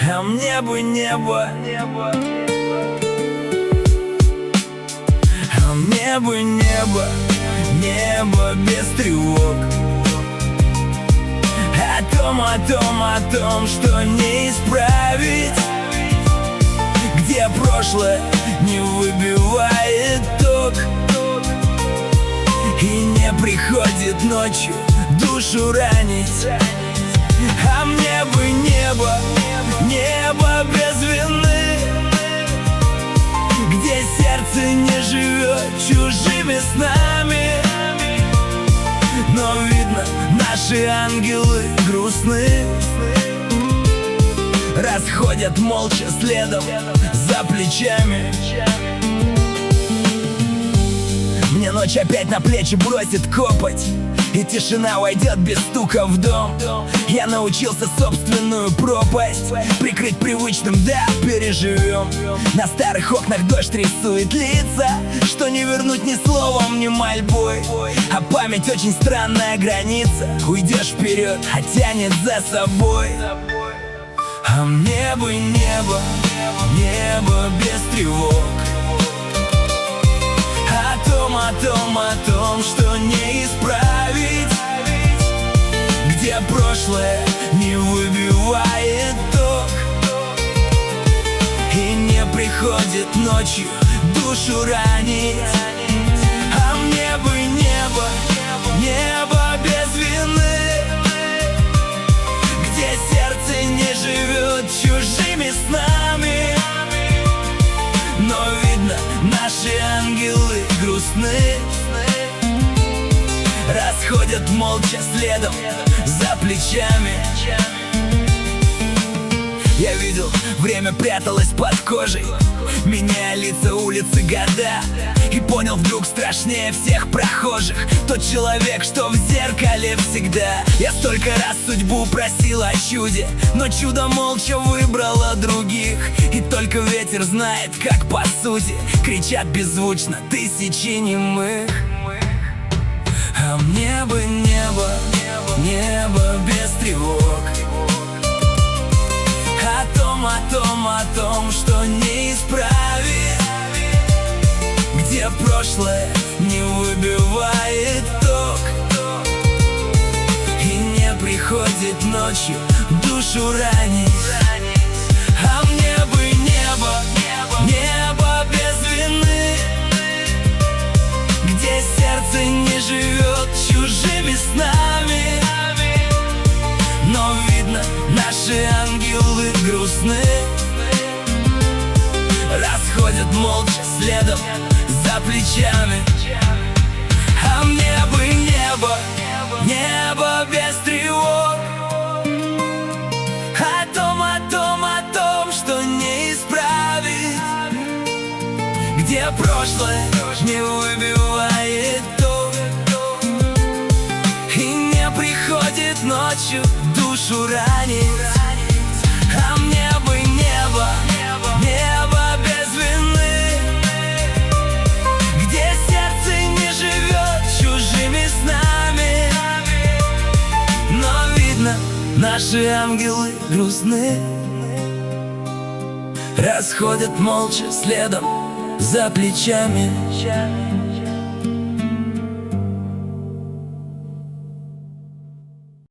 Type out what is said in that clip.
А мне бы небо, а мне бы небо, небо без тревог. О том, что не исправить, где прошлое не выбивает ток и не приходит ночью душу ранить. А мне бы небо, небо без вины, где сердце не живет чужими снами. Но видно, наши ангелы грустны, расходят молча следом за плечами. Мне ночь опять на плечи бросит копоть, и тишина войдет без стука в дом. Я научился собственную пропасть прикрыть привычным, да, переживем. На старых окнах дождь рисует лица, что не вернуть ни словом, ни мольбой. А память очень странная граница, уйдешь вперед, а тянет за собой. А мне бы небо, небо без тревог. О том, что не исправить, где прошлое не выбивает ток и не приходит ночью душу ранить. А мне бы небо, небо без вины, где сердце не живет чужими снами. Но видно, наши ангелы грустны, расходят молча следом за плечами. Я видел, время пряталось под кожей, меняя лица, улицы, года. И понял вдруг, страшнее всех прохожих тот человек, что в зеркале всегда. Я столько раз судьбу просил о чуде, но чудо молча выбрало других. И только ветер знает, как по сути кричат беззвучно тысячи немых. А мне бы небо, небо без тревог. О том, что не исправить, где прошлое не выбивает ток и не приходит ночью душу ранить. А мне бы небо, небо без вины, где сердце не живет чужими снами. Но видно, наши ангелы грустны, расходят молча следом за плечами. А мне бы небо, небо без тревог. О том, что не исправить, где прошлое не выбивает ток и не приходит ночью душу ранить. А мне бы небо, небо без вины, где сердце не живет чужими снами. Но видно, наши ангелы грустны, расходят молча следом за плечами.